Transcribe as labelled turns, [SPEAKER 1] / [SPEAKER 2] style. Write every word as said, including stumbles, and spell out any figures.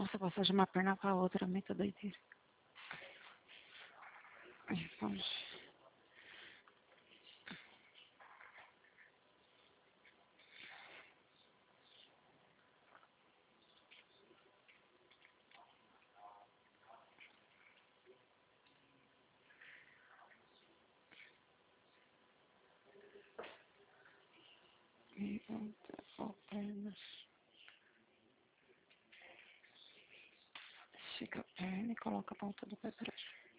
[SPEAKER 1] Nossa, passar de uma perna pra outra é muito doideira. Vamos. E outra, ó, pernas. Estica a perna e coloca a ponta do pé pra trás.